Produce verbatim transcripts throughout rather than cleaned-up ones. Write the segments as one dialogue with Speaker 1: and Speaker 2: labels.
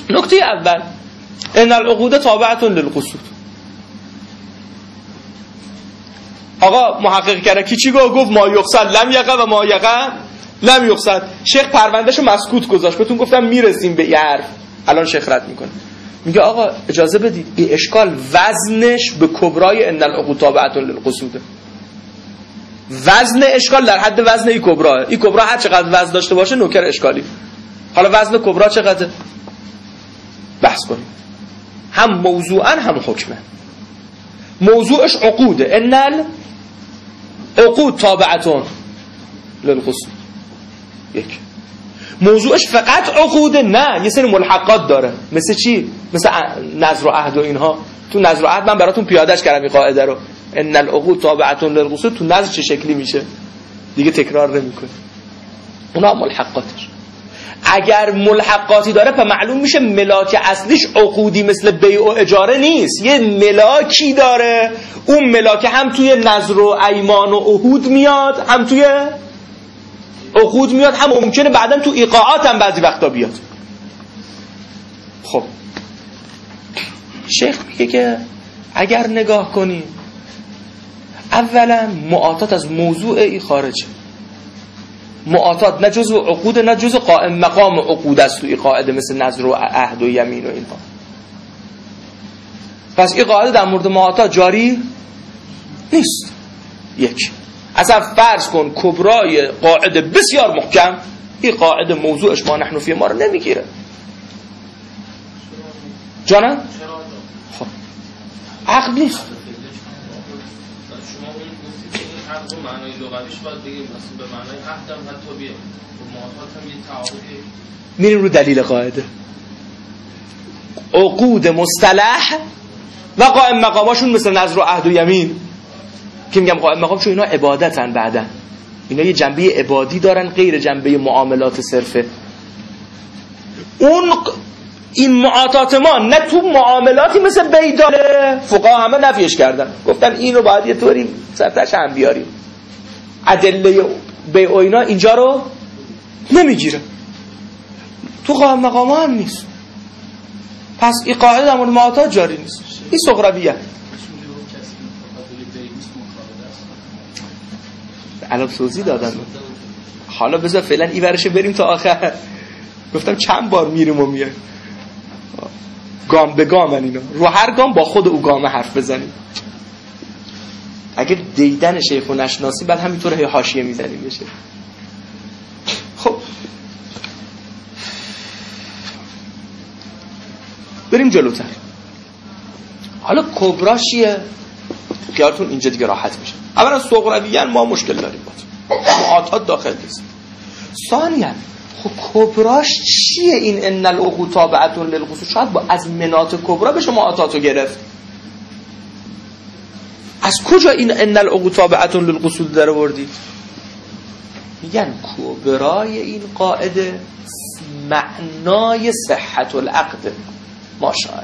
Speaker 1: نکته اول ان العقود تابعه للقصود. آقا محقق کرکی چی گفت؟ گفت ما یقصد لم یقع و ما یقع لم یقصد. شیخ پروندهشو مسکوت گذاشت. بهتون گفتم میرسیم به این حرف. الان شیخ رد میکنه، میگه آقا اجازه بدید بی اشکال وزنش به کبرای ان العقود تابعه للقصود. وزن اشکال در حد وزن این کبراه. این کبرا هر چقدر وزن داشته باشه نوکر اشکالی. حالا وزن کبرا چقدره؟ بحث کنیم. هم موضوعا هم حکمه. موضوعش عقوده. ان العقود تابعه للقصود. یک. موضوعش فقط عقوده؟ نه، یه سری ملحقات داره. مثل چی؟ مثل نظر و عهد و اینها. تو نظر و عهد من براتون پیادهش کردم این قاعده رو. ان العقود تابعه للقصود تو نظر چه شکلی میشه؟ دیگه تکرار نمیکنه. اونا ملحقاتش. اگر ملحقاتی داره پس معلوم میشه ملاک اصلیش عقودی مثل بیع و اجاره نیست. یه ملاکی داره. اون ملاک هم توی نظر و ایمان و عهود میاد، هم توی عقود میاد، هم ممکنه بعداً تو ایقاعات هم بعضی وقتا بیاد. خب شیخ میگه که اگر نگاه کنی اولا معاطات از موضوع ای خارجه. معاطات نه جزء عقود نه جزء قائم مقام عقود است. توی قاعده مثل نظر و عهد و یمین و اینها. پس این قاعده در مورد معاطات جاری نیست. یک. اصلا فرض کن کبرای قاعده بسیار محکم، این قاعده موضوعش ما نحن فی ما رو نمیگیره. جانم؟ خب عقل نیست.
Speaker 2: حق و معنای لغویش باید بگیم مثلا به معنای عهد هم حتی بیاد و معاطات هم یه تعاقدی.
Speaker 1: میریم رو دلیل قاعده. عقود مصطلح و قائم مقاماشون مثل نظر و عهد و یمین که میگم قائم مقام چون اینا عبادتن، بعدن اینا یه جنبه عبادی دارن غیر جنبه معاملات صرفه. اون این معاطات ما نه تو معاملاتی مثل بیع داره. فقها همه نفیش کردن، گفتن این رو باید یه طوری سرتش هم بیاریم. ادله بیع و اینا اینجا رو نمیگیره. تو قائم مقام هم نیست. پس این قاعده در مورد معاطات جاری نیست. این صغرویه. الان توضیح دادم. حالا بذار فعلا این ورشه بریم تا آخر. گفتم چند بار میریم و میایم. گام به گام اینا. رو هر گام با خود او گام حرف بزنیم. اگه دیدن شیخ و نشناسی بعد همینطور هی حاشیه میزنیم بشه. خب بریم جلوتر. حالا کبرا چیه؟ خیالتون اینجا دیگه راحت میشه. اولا صغرویاً ما مشکل داریم با معاطات داخل نیست. ثانیاً خب کبراش چیه این ان العقود تابعه للقصود؟ شاید با از منات کبرا بشه معاطاتو گرفت. از کجا این ان العقود تابعه للقصود در آوردید؟ میگن کبرای این قاعده معنای صحت العقد. ماشاءالله.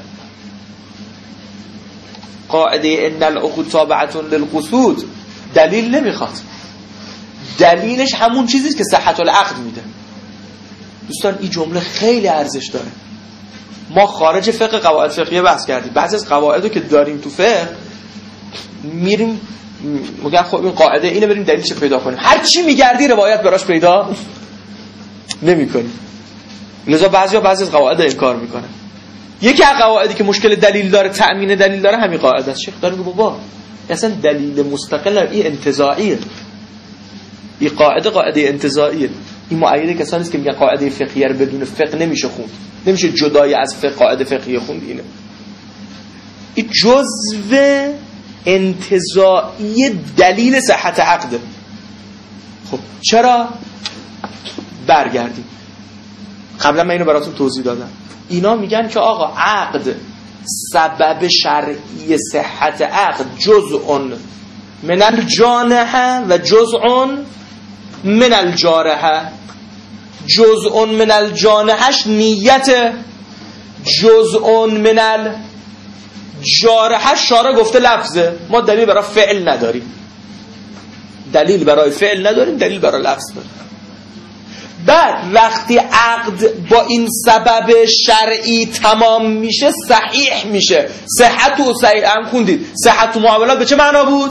Speaker 1: قاعده ان العقود تابعه للقصود دلیل نمیخواد. دلیلش همون چیزیه که صحت العقد میده. دوستان این جمله خیلی ارزش داره. ما خارج فقه قواعد فقهیه بحث کردیم. بعضی از قواعدو که داریم تو فقه میریم میگن خب این قاعده اینو بریم دلیلش پیدا کنیم. هر چی میگردی روایت براش پیدا نمیکنی. لذا بعضیا بعضی از قواعد انکار میکنن. یکی از قواعدی که مشکل دلیل داره، تأمین دلیل داره، همین قاعده است. شیخ داره میگه بابا اصلا دلیل مستقل این انتزاعیه. این قاعده قاعده انتزاعیه. این مؤیده کسانی است که میگن قاعده فقهیه رو بدون فقه نمیشه خوند. نمیشه جدای از فقه قاعده فقهیه خوند. اینه این جزء انتزاعی دلیل صحت عقده. خب چرا؟ برگردیم. قبلا من اینو براتون توضیح دادم. اینا میگن که آقا عقد سبب شرعی صحت عقد جزء من الجانحه و جزء من الجارحه. جزء من الجانحش نیت، جزء من الجارحه شارع گفته لفظه. ما دلیل برای فعل نداریم. دلیل برای فعل نداریم، دلیل برای لفظ داریم. بعد وقتی عقد با این سبب شرعی تمام میشه صحیح میشه. صحت و صحیح هم خوندید. صحت و معاملات به چه معنا بود؟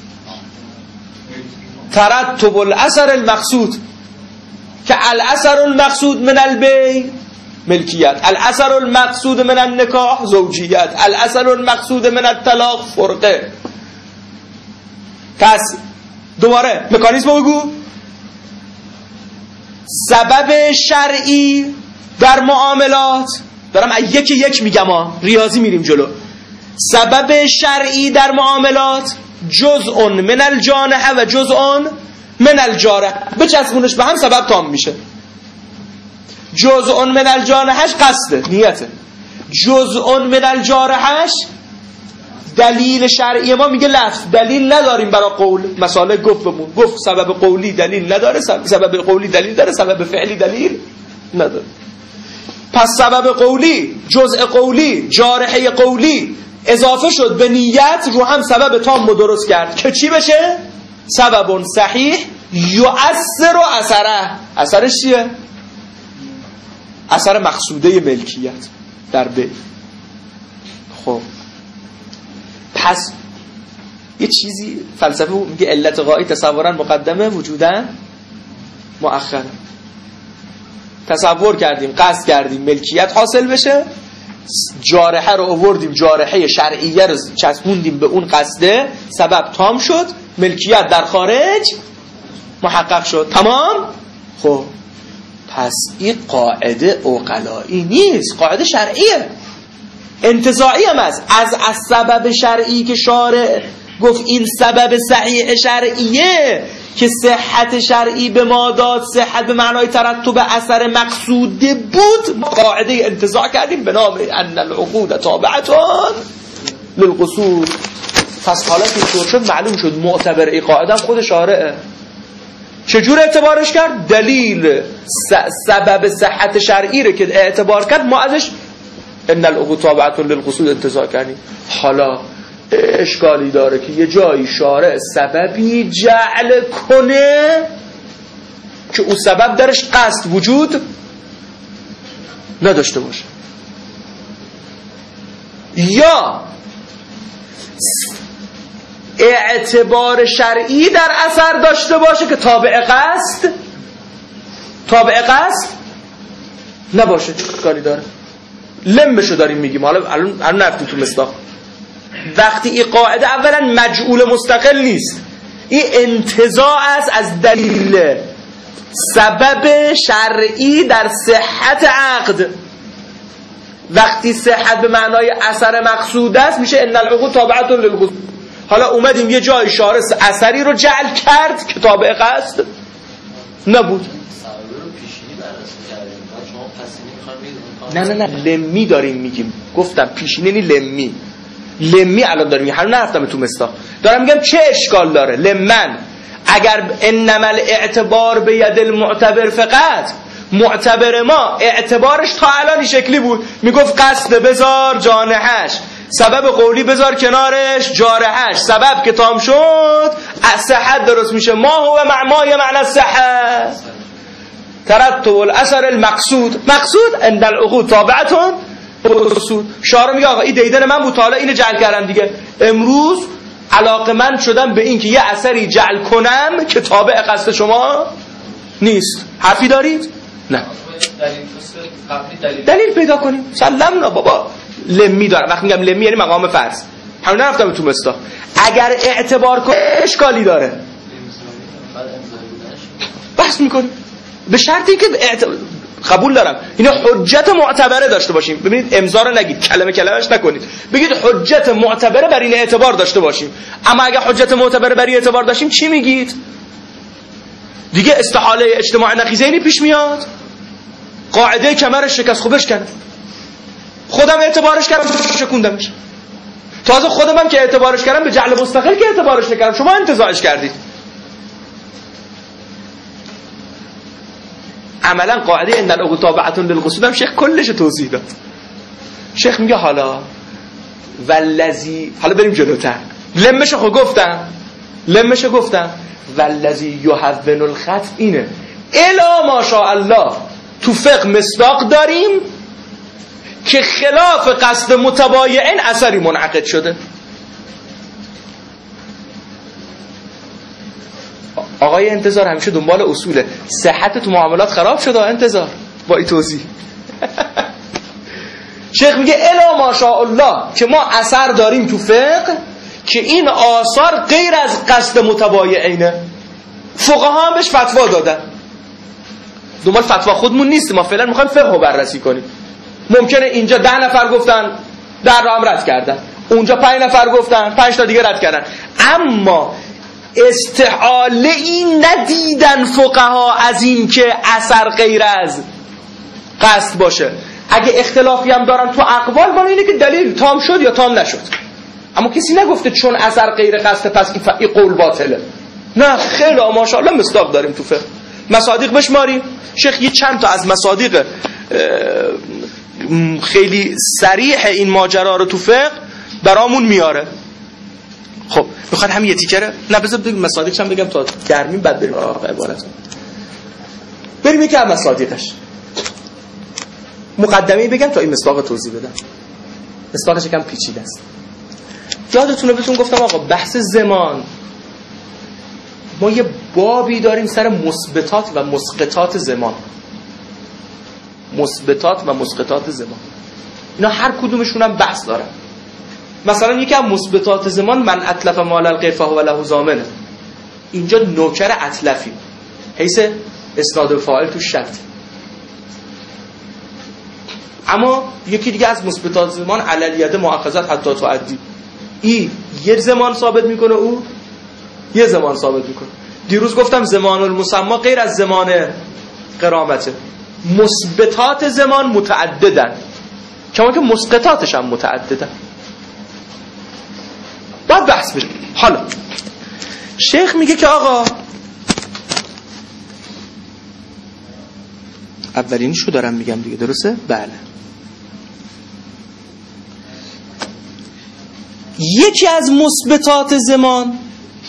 Speaker 1: ترتب الاثر المقصود، که الاثر المقصود من البیع ملکیت، الاثر المقصود من النکاح زوجیت، الاثر المقصود من الطلاق فرقه. پس دوباره مکانیزم بگو. سبب شرعی در معاملات، دارم یکی یک میگم ها، ریاضی میریم جلو. سبب شرعی در معاملات جزء من الجانحه و جزء من الجارحه، بچسبونش به هم سبب تام میشه. جزء من الجانحهش قصده، نیته. جزء من الجارحهش دلیل شرعی ما میگه لفظ، دلیل نداریم برای قول. مثلا گفت بمون، گفت سبب قولی دلیل نداره، سبب قولی دلیل داره، سبب فعلی دلیل نداره. پس سبب قولی، جزء قولی، جارحه قولی اضافه شد به نیت، رو هم سبب تام رو درست کرد که چی بشه؟ سبب صحیح یؤثر و اثره. اثرش چیه؟ اثر مقصوده ملکیت در بیع. خب پس یه چیزی فلسفه میگه علت غایی تصورا مقدمه وجودا مؤخره. تصور کردیم، قصد کردیم ملکیت حاصل بشه، جارحه رو آوردیم، جارحه شرعیه رو چسبوندیم به اون قصده، سبب تام شد، ملکیت در خارج محقق شد. تمام؟ خب پس این قاعده عقلایی نیست، قاعده شرعیه، انتزاعی هم است. از از سبب شرعی که شارع گفت این سبب صحیح شرعیه که صحت شرعی به ما داد، صحت به معنای ترتب اثر مقصوده بود، قاعده انتزاع کردیم به نام ان العقود تابعتان للقصود. پس حالا که طور شد معلوم شد معتبر ای قاعده خود شارعه. چجور اعتبارش کرد؟ دلیل سبب صحت شرعی رو که اعتبار کرد ما ازش ان العقود تابعتان للقصود انتزاع کردیم. حالا اشکالی داره که یه جایی شارع سببی جعل کنه که اون سبب درش قصد وجود نداشته باشه، یا اعتبار شرعی در اثر داشته باشه که تابع قصد تابع قصد نباشه. اشکالی داره. لمشو داریم میگیم. حالا الان الان نفتیم تو مصداق. وقتی این قاعده اولا مجعول مستقل نیست، این انتزاع است از دلیل سبب شرعی در صحت عقد. وقتی صحت به معنای اثر مقصود است میشه ان العقود تابعتان للقصود. حالا اومدیم یه جای شارع اثری رو جعل کرد که تابع قصد نبود. نه نه نه لمی داریم میگیم. گفتم پیشینه نی لمی لمی الان داریم میگم، نرفتم تو مصداق، دارم میگم چه اشکال داره. لمن اگر انما الاعتبار به ید المعتبر فقط، معتبر ما اعتبارش تا الان شکلی بود، میگفت قصد بذار جانحش، سبب قولی بذار کنارش جارحش، سبب که تام شد صحت درست میشه. ما هو معنای معنی صحت ترتب الاثر المقصود. مقصود عند العقود تابعتون قصود. شارع میگه آقا این دیدن من بود، حالا اینو جعل کردم دیگه، امروز علاقمند شدم به این که یه اثری جعل کنم که تابع قصد شما نیست. حرفی دارید؟ نه. دلیل پیدا کنیم. سلمنا بابا. لمی دارم. وقتی میگم لمی یعنی مقام فرض. همون نرفتم تو مستا. اگر اعتبار کنه اشکالی داره. بحث میکنیم. به شرطی که اعتبار... قبول دارم اینو حجت معتبره داشته باشیم. ببینید امضا رو نگید، کلمه کلمش نکنید، بگید حجت معتبره بر این اعتبار داشته باشیم. اما اگر حجت معتبره بر این اعتبار داشتیم چی میگید؟ دیگه استحاله اجتماع نقیضینی پیش میاد. قاعده کمرش شکست، خوبش کنه، خودم اعتبارش کردم شکوندمش، تازه خودم هم که اعتبارش کردم به جعل مستقل که اعتبارش نکردم، شما انتزاعش کردید. عملا قاعده ان العقود تابعتون للقصود هم شیخ کلش توضیح داد. شیخ میگه حالا والذی، حالا بریم جلوتر، لمشو گفتم لمشو گفتم والذی یحون الخط اینه الا ماشاءالله تو فقه مصداق داریم که خلاف قصد متبایعین اثری منعقد شده. آقای انتظار همیشه دنبال اصوله. صحت تو معاملات خراب شده انتظار با این توضیح. شیخ میگه الا ماشاءالله که ما اثر داریم تو فقه که این آثار غیر از قصد متبایعینه. فقها هم بهش فتوا دادن. دنبال فتوا خودمون نیست، ما فعلا میخوایم فقه رو بررسی کنیم. ممکنه اینجا ده نفر گفتن در رو هم رد کردن، اونجا پنج نفر گفتن پنج تا دیگه رد کردن، اما استحاله این ندیدن فقها از این که اثر غیر از قصد باشه. اگه اختلافی هم دارن تو اقوال بالا اینه که دلیل تام شد یا تام نشد، اما کسی نگفته چون اثر غیر قصد پس این قول باطله. نه خیلی ماشاءالله مصداق داریم تو فقه. مصادیق بشماریم. شیخ یه چند تا از مصادیق خیلی صریح این ماجرا رو تو فقه برامون میاره. خب میخواد همین یه تیکره؟ نه بذار بگم مصادیقش هم بگم تا گرمیم بعد بریم آقا عبارت. بریم یکی از مصادیقش. مقدمه‌ای بگم تا این مصداق توضیح بدم. مصداقش یکم پیچیده است. یادتونه بهتون گفتم آقا بحث زمان ما یه بابی داریم سر مثبتات و مسقطات زمان. مثبتات و مسقطات زمان اینا هر کدومشون هم بحث دارن. مثلا یکی از مثبتات زمان من اتلف مال الغیفه و له ضامنه. اینجا نوکر اتلفی حیث اسناد و فاعل تو شرط. اما یکی دیگه از مثبتات زمان عللیت مؤاخذات حتی تعدی. این یه زمان ثابت میکنه، او یه زمان ثابت میکنه. دیروز گفتم زمان المسمى غیر از زمان قرامته. مثبتات زمان متعددن کما که مسقطاتش هم متعددن. باید بحث بشه. حالا شیخ میگه که آقا اولینیشو دارم میگم دیگه، درسته؟ بله. یکی از مثبتات زمان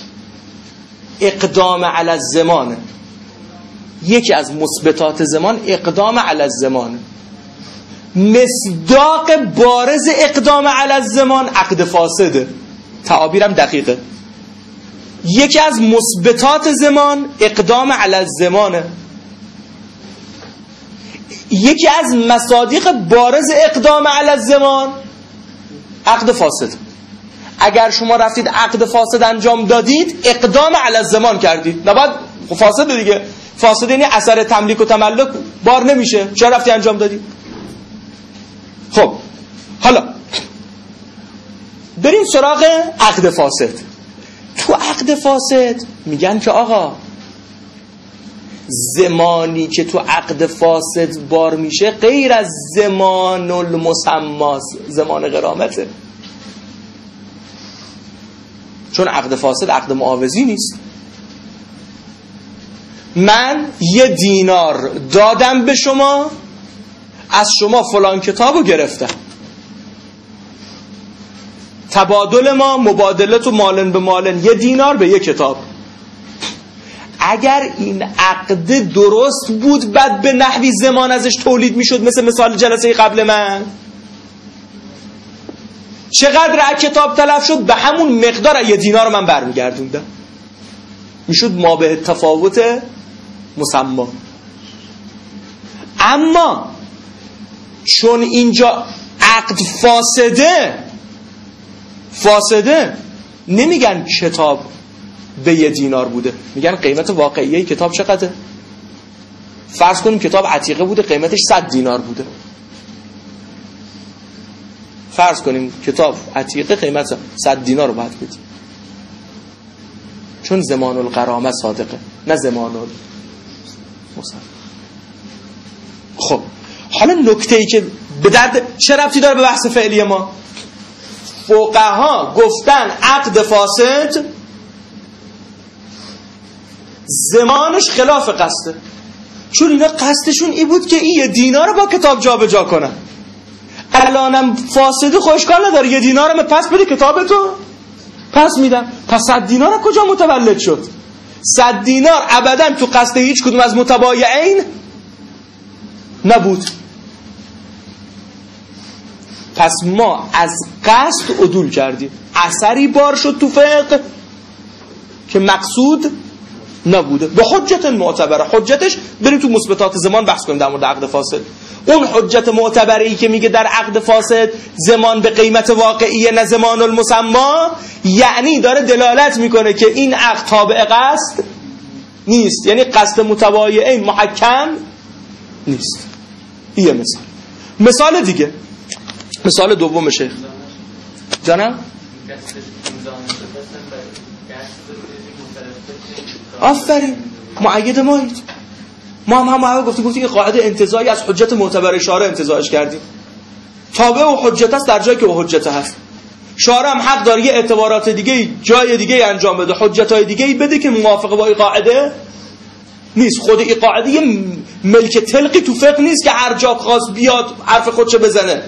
Speaker 1: اقدام علی الزمانه. یکی از مثبتات زمان اقدام علی الزمانه. مصداق بارز اقدام علی الزمان عقد فاسده. تعابیرم دقیقه. یکی از مثبتات زمان اقدام علی الزمانه. یکی از مصادیق بارز اقدام علی الزمان عقد فاسد. اگر شما رفتید عقد فاسد انجام دادید اقدام علی الزمان کردید. نباید فاسد دیگه. فاسد یعنی اثر تملیک و تملک بار نمیشه. چرا رفتی انجام دادی؟ خب حالا بریم سراغ عقد فاسد. تو عقد فاسد میگن که آقا زمانی که تو عقد فاسد بار میشه غیر از زمان المسمى، زمان غرامته. چون عقد فاسد عقد معاوضی نیست. من یه دینار دادم به شما، از شما فلان کتابو گرفتم، تبادل ما مبادله تو مالن به مالن، یه دینار به یه کتاب. اگر این عقد درست بود بعد به نحوی زمان ازش تولید میشد، مثل مثال جلسه قبل من، چقدر از کتاب تلف شد به همون مقدار یه دینار رو من برمیگردوندم، میشد ما به تفاوت مسمى. اما چون اینجا عقد فاسده فاسده نمیگن کتاب به یه دینار بوده، میگن قیمت واقعی کتاب چقدره. فرض کنیم کتاب عتیقه بوده قیمتش صد دینار بوده. فرض کنیم کتاب عتیقه قیمت صد دینار رو باید بدیم، چون زمان الغرامه صادقه نه زمان المسمى. خب حالا نکته‌ای که به درد چه ربطی داره به بحث فعلی ما؟ فقها گفتن عقد فاسد زمانش خلاف قصده، چون اینا قصدشون این بود که این یه دینار رو با کتاب جا به جا کنن. الانم فاسد خوشکار نداره، یه دینار رو پس بده کتابتو پس میدم. پس صد دینار کجا متولد شد؟ صد دینار ابدا تو قصد هیچ کدوم از متبایعین نبود. پس ما از قصد عدول کردیم، اثری بار شد تو فقه که مقصود نبوده به حجت معتبره. حجتش بریم تو مثبتات زمان بحث کنیم در مورد عقد فاسد. اون حجت معتبره ای که میگه در عقد فاسد زمان به قیمت واقعی نه زمان المسما، یعنی داره دلالت میکنه که این عقد تابع قصد نیست، یعنی قصد متبایعین محکم نیست. یه مثال. مثال دیگه، مثال دوم شیخ جانم. آفرین، معید مایید. ما هم هم گفتیم گفتیم این قاعده انتزاعی از حجت معتبر شارع انتزاعش کردیم. تابع و حجت است در جایی که او حجت هست. شارع هم حق داره یه اعتبارات دیگه جای دیگه انجام بده، حجت‌های دیگه بده که موافق با این قاعده نیست. خود این قاعده یه ملک تلقی تو فقه نیست که هر جا خواست بیاد حرف خودشو بزنه.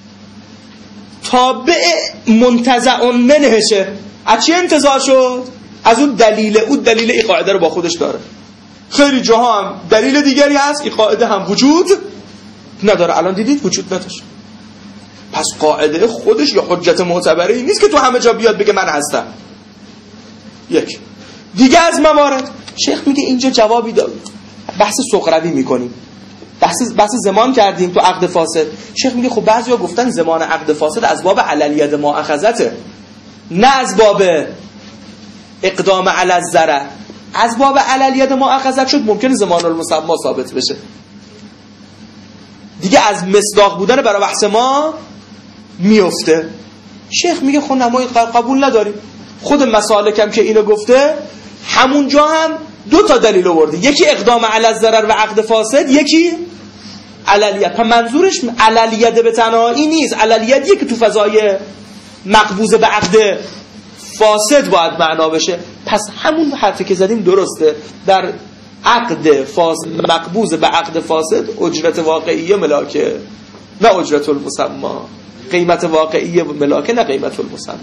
Speaker 1: تابع منتزع منهشه. از چی انتزاع شد؟ از اون دلیل، اون دلیل این قاعده رو با خودش داره. خیلی جاها هم دلیل دیگری هست، این قاعده هم وجود نداره. الان دیدید وجود نداشت. پس قاعده خودش یا حجت معتبره ای نیست که تو همه جا بیاد بگه من هستم. یک دیگه از موارد شیخ میگه اینجا جوابی داد. بحث سقروی میکنیم، بحث بحث زمان کردیم تو عقد فاسد. شیخ میگه خب بعضیا گفتن زمان عقد فاسد از باب عللیت مؤاخذته، نه از باب اقدام علی الضرر. از باب عللیت مؤاخذت شد ممکنه زمان المسما ثابت بشه دیگه، از مصداق بودن برای بحث ما میفته. شیخ میگه خب ما قبول نداریم. خود مسالکم که اینو گفته همونجا هم دو تا دلیل آورده، یکی اقدام علی الضرر و عقد فاسد، یکی عللیت. پس منظورش عللیت به تنهایی نیست، عللیتیه که تو فضای مقبوض به عقد فاسد باید معنا بشه. پس همون حرفی که زدیم درسته، در عقد فاسد مقبوض به عقد فاسد اجرت واقعیه ملاکه نه اجرت المسما، قیمت واقعیه ملاکه نه قیمت المسما.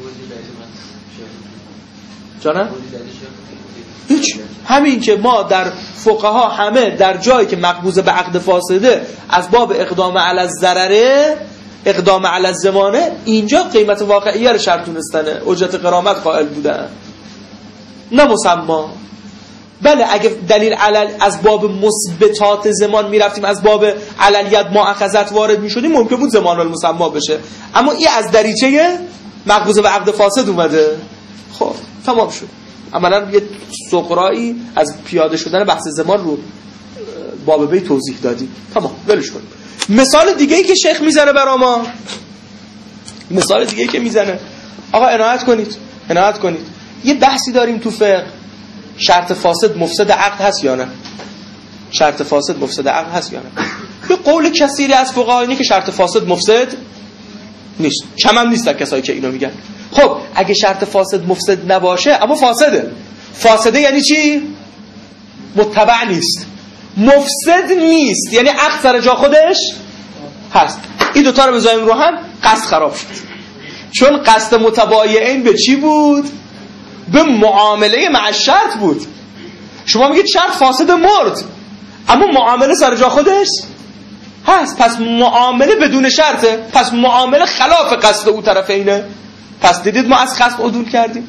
Speaker 1: جانم هیچ، همین که ما در فقها همه در جایی که مقبوض به عقد فاسده از باب اقدام علی الضرر، اقدام علی الزمانه، اینجا قیمت واقعیه رو شرط دونستنه، اجرت غرامت قائل بودن نه مسما. بله اگه دلیل علل از باب مثبتات زمان میرفتیم، از باب عللیت مؤاخذت وارد میشدیم، ممکن بود زمان المسما بشه، اما این از دریچه مقبوض به عقد فاسد اومده. خب تمام شد. عملا یه سقرائی از پیاده شدن بحث زمان رو باب بی توضیح دادیم. تمام، ولش کن. مثال دیگه ای که شیخ میزنه برا ما، مثال دیگه ای که میزنه، آقا عنایت کنید عنایت کنید یه بحثی داریم تو فقه، شرط فاسد مفسد عقد هست یا نه؟ شرط فاسد مفسد عقد هست یا نه؟ به قول کثیری از فقها اینه که شرط فاسد مفسد نیست. کم هم نیست کسایی که اینو میگن. خب اگه شرط فاسد مفسد نباشه اما فاسده، فاسده یعنی چی؟ متبع نیست. مفسد نیست یعنی عقد سر جا خودش هست. این دوتا رو بذاریم رو هم، قصد خراب شد. چون قصد متبایعین به چی بود؟ به معامله مع شرط بود. شما میگید شرط فاسد مرد، اما معامله سر جا خودش هست. پس معامله بدون شرطه، پس معامله خلاف قصد او طرفینه. پس دیدید ما از قصد عدول کردیم.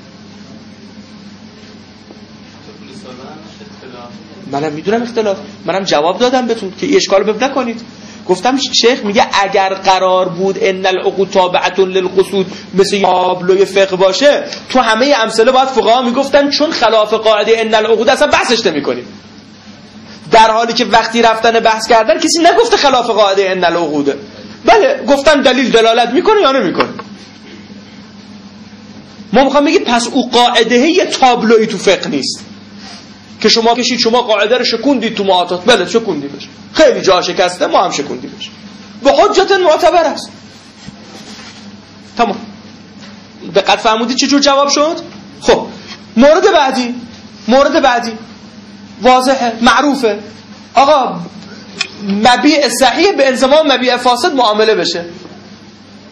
Speaker 1: منم میدونم اختلاف، منم جواب دادم بهتون که اشکال بب نکنید. گفتم شیخ میگه اگر قرار بود ان العقود تابعه للقصود مثل تابلوی فقه باشه، تو همه امثله باید فقها میگفتن چون خلاف قاعده ان العقود اصلا بحثش نمی‌کنیم. در حالی که وقتی رفتن بحث کردن کسی نگفته خلاف قاعده ان العقود، بله گفتن دلیل دلالت میکنه یا نمیکنه. ما میخوام بگیم پس او قاعده یه تابلویی تو فقه نیست که شما کشید شما قاعده رو شکوندید تو معاطات، بله شکوندیمش، خیلی جا شکسته، ما هم شکوندیمش، به حجت معتبر است. تمام. دقت فرمودید چه جور جواب شد؟ خب مورد بعدی، مورد بعدی واضحه، معروفه. آقا مبیع صحیح به انضمام مبیع فاسد معامله بشه.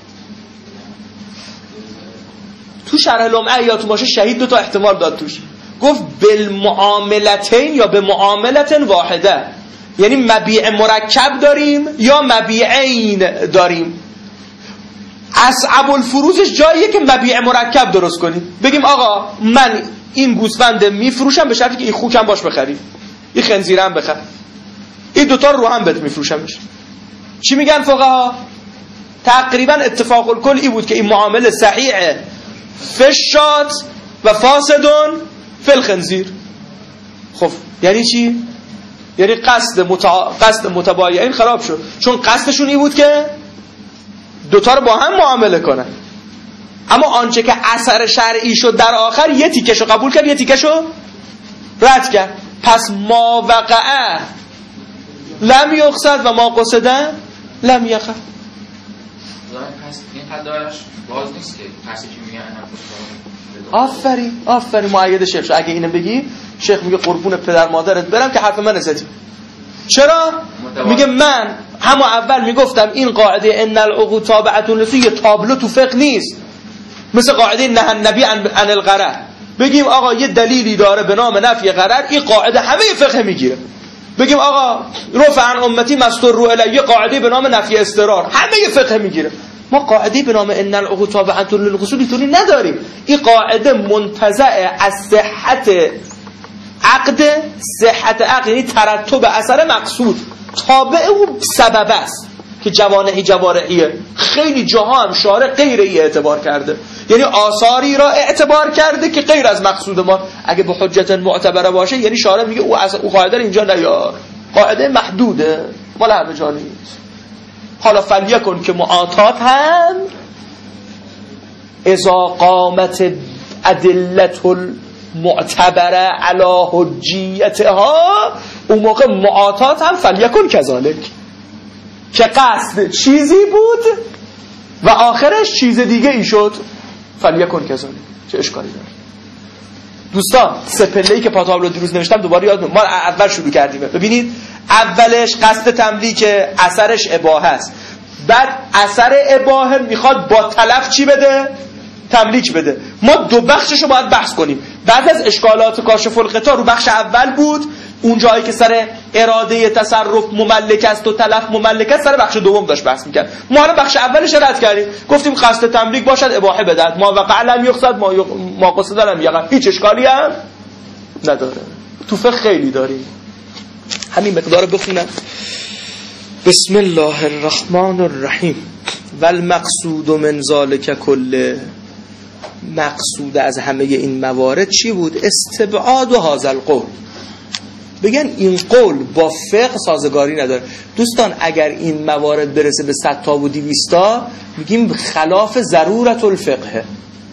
Speaker 1: تو شرح لمعه یا تو باشه شهید دو تا احتمال داد توش. گفت بالمعاملتین یا به معاملت واحده، یعنی مبیع مرکب داریم یا مبیعین داریم. اصعب الفروزش جاییه که مبیع مرکب درست کنیم، بگیم آقا من این گوسفند میفروشم به شرطی که این خوکم باش بخری، این خنزیرم بخر، این دوتا رو هم بهت میفروشمش. چی میگن فقها؟ تقریبا اتفاق الکل ای بود که این معامله صحیحه فشات و فاسدون فی الخنزیر. خب یعنی چی؟ یعنی قصد متع... قصد متبایعین خراب شد، چون قصدشون این بود که دوتا رو با هم معامله کنن، اما آنچه که اثر شرعی شد در آخر یه تیکشو قبول کرد یه تیکشو رد کرد. پس ما وقعه لم یقصد و ما قصده لم یقع.
Speaker 3: این قدرش باز نیست که پسی که میگن
Speaker 1: آفرین آفرین مؤید شیخ شو. اگه اینو بگی شیخ میگه قربون پدر مادرت برم که حرف من زدی. چرا؟ میگه من همون اول میگفتم این قاعده ان العقود تابعه للرسول یه تابلو تو فقه نیست، مثل قاعده نهی النبی عن الغرر. بگیم آقا یه دلیلی داره به نام نفی غرر، این قاعده همه فقه میگیره. بگیم آقا رفع عن امتی مستور رو الی، یه قاعده به نام نفی اضطرار، همه فقه میگیره. ما قاعده به نام ان العقود تابعه للرسول اینطوری نداریم. این قاعده منتزع از صحت عقد، صحت عقد یعنی ترتب اثر مقصود، تابع اون سبب است که جوانحی جوارحیه. خیلی جاها هم شارع غیر ای اعتبار کرده، یعنی آثاری را اعتبار کرده که غیر از مقصود ما. اگه به حجت معتبره باشه یعنی شارع میگه او از او قاعده اینجا نیار، قاعده محدوده مال همه جا نیست. حالا فلیکن که معاطات هم اذا قامت ادلت معتبره علی حجیتها، اون موقع معاطات هم فلیکن کذالک، که قصد چیزی بود و آخرش چیز دیگه ای شد، فلیکن کذالک. چه اشکالی داره؟ دوستان سه پله‌ای که پاتابلو دیروز نوشتم دوباره یاد ما اول شروع کردیم. ببینید اولش قصد تملیک، اثرش اباحه است. بعد اثر اباحه میخواد با تلف چی بده؟ تملیک بده. ما دو بخشش رو باید بحث کنیم. بعد از اشکالات کاشف الغطا رو بخش اول بود، اون جایی که سر اراده تصرف مملک است و تلف مملک است، سر بخش دوم داشت بحث میکرد. ما حالا بخش اولش رد کردیم، گفتیم قصد تملیک باشد اباحه بدهد، ما وقع لم یقصد ما یق... ما قصد لم یقع، هیچ اشکالی هم نداره. تو فقه خیلی داریم. همین مقدار بخونم. بسم الله الرحمن الرحیم. والمقصود من ذلک کله، مقصود از همه این موارد چی بود؟ استبعاد و هذا القول. بگن این قول با فقه سازگاری نداره. دوستان اگر این موارد برسه به صد تا و دویست تا میگیم خلاف ضرورت الفقه.